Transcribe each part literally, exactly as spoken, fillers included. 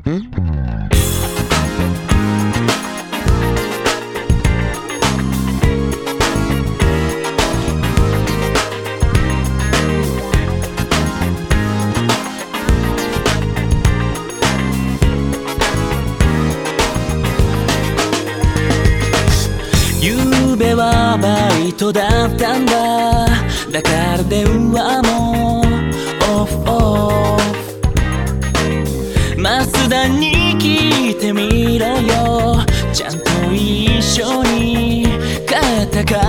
ゆうべはバイトだったんだ。だから電話もオフオフ。増田に聞いてみろよ。ちゃんと一緒に帰ったから。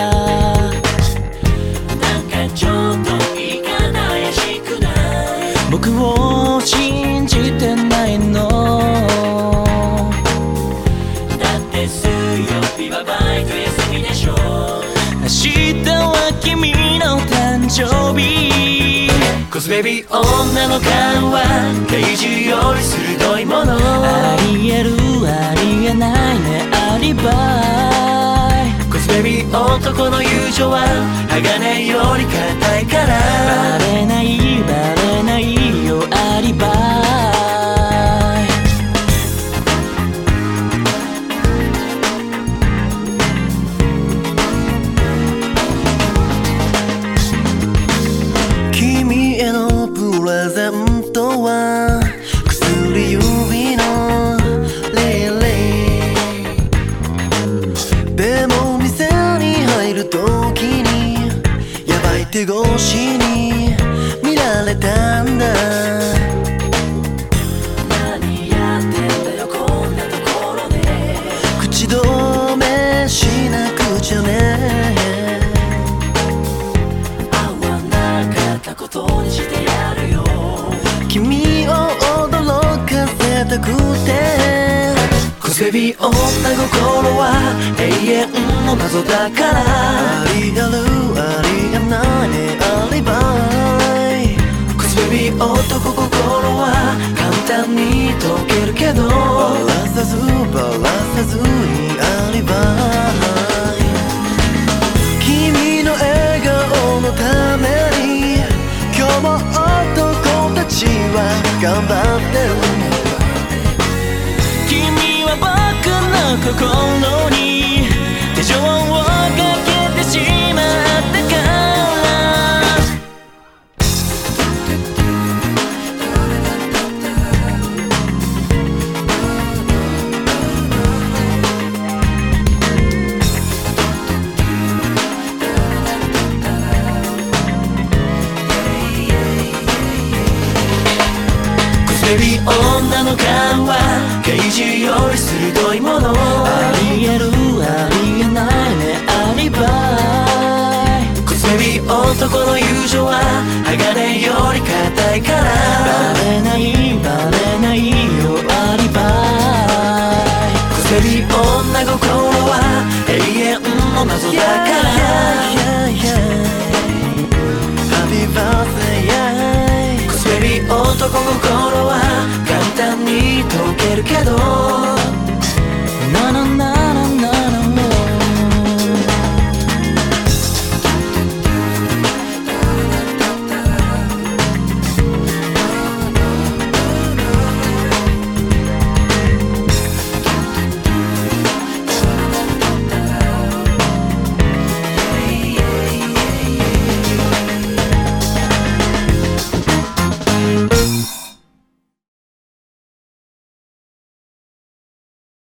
なんかちょっと言い方怪しくない？僕を信じてないの？水曜日はバイト休みでしょ。明日は君の誕生日。 Cause baby 女の勘は刑事より鋭いもの。ありえるありえないねアリバイ。 Cause baby 男の友情は鋼より硬いから。バレないバレないよアリバイ。 プレゼントは薬指のレイレイ。でも店に入るときにヤバい手越しに見られたんだ。何やってんだよこんなところで。口止めしなくちゃね。会わなかったことにしてやるよ。君を驚かせたくて。 Cause baby 女心は永遠の謎だから。ありあるありえないねアリバイ。 Cause baby 男心は簡単に解けるけど。バラさずバラさずにアリバイ。君の笑顔のために今日も男たちは頑張ってる。 君は僕の心に手錠をかけてしまったから。Baby 女の勘は刑事より鋭いもの。ありえるありえないねアリバイ。 Cause baby 男の友情は鋼より硬いから。バレないバレないよアリバイ。 Cause baby 女心は永遠の謎だから。 Happy birthday。 Cause baby 男心は簡単に解けるけど。